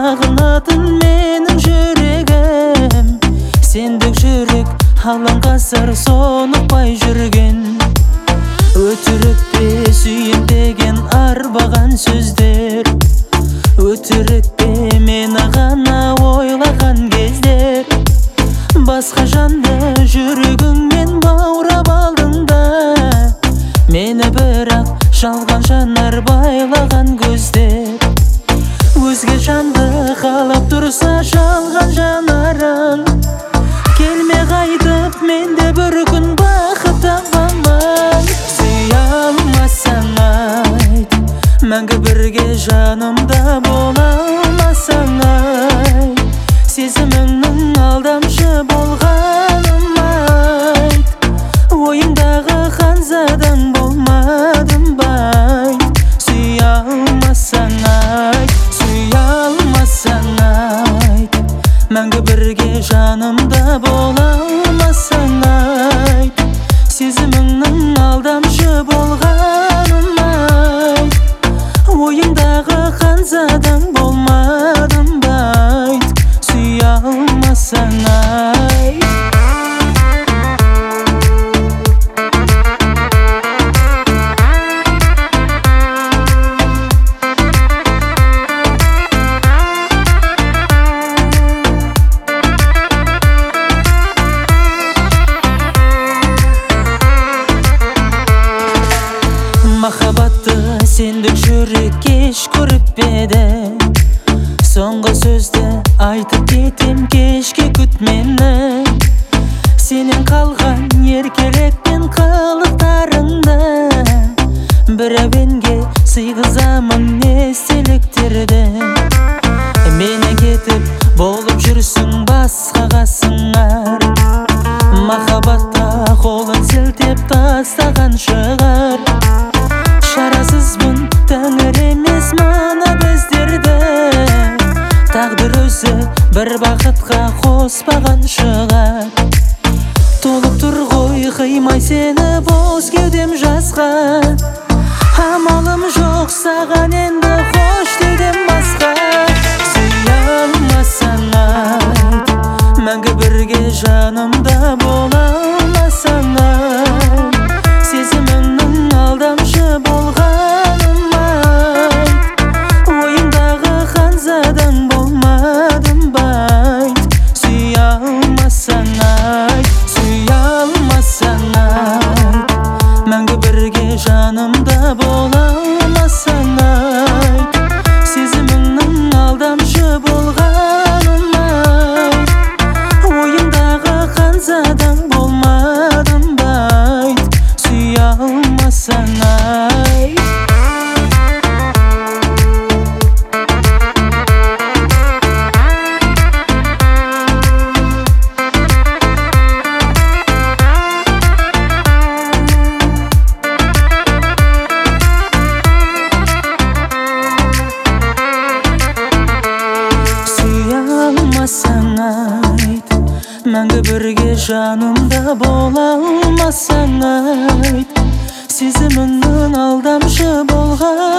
сағынатын менің жүрегім. Сендік жүрек алан ғасыр сонықпай жүрген. Өтірік пе сүйем деген арбаған сөздер, өтірік пе мені ғана ойлаған кездер. Басқа жанды жүрегіңмен баурап алдың да, мені бірақ жалған жанар байлаған көздер. Өзге жанды қалап тұрса жалған жанарың, келме қайтып менде бір күн бақыт табамын. Сүйе алмасаң айт, мәңгі бірге жанымда бола алмасаң айт, сезіміңнің алдамшы болғаным айт, ойыңдағы ханзадаң болмадым ба айт. Сүйе алмасаң айт, сүйе алмасаң айт, мәңгі бірге жанымда бола алмасаң айт, сезіміңнің алдамшы болғаным айт, ойыңдағы ханзадаң болмадым ба айт. Сүйе алмасаң айт. Махаббатты сендік жүрек кеш көріп еді. Соңғы сөзді айтып кетем, кешке күт мені. Сенен қалған еркелетпен қылықтарыңды, бір әуенге сыйғызамын естеліктерді. Мені кетіп болып жүрсің басқаға сыңар, махаббатта қолын сілтеп тастаған шығар. Шарасызбын, тәңір емес мына біздерді, тағдыр өзі бір бақытқа қоспаған шығар. Толып тұр ғой қимай сені бос кеудем жасқа, амалым жоқ саған енді қош деуден басқа. Сүйе алмасаң айт, мәңгі бірге жанымда бола алмасаң айт, сезіміңнің алдамшы болғаным айт, ойыңдағы ханзадаң болмадым ба айт. Сүйе алмасаң айт, сүйе алмасаң айт, мәңгі бірге жанымда бола алмасаң айт, сезіміңнің алдамшы болғаным айт, ойыңдағы ханзадаң болмадым ба айт. Сүйе алмасаң айт. Сүйе алмасаң айт, мәңгі бірге жанымда бола алмасаң айт, сезіміңнің алдамшы болған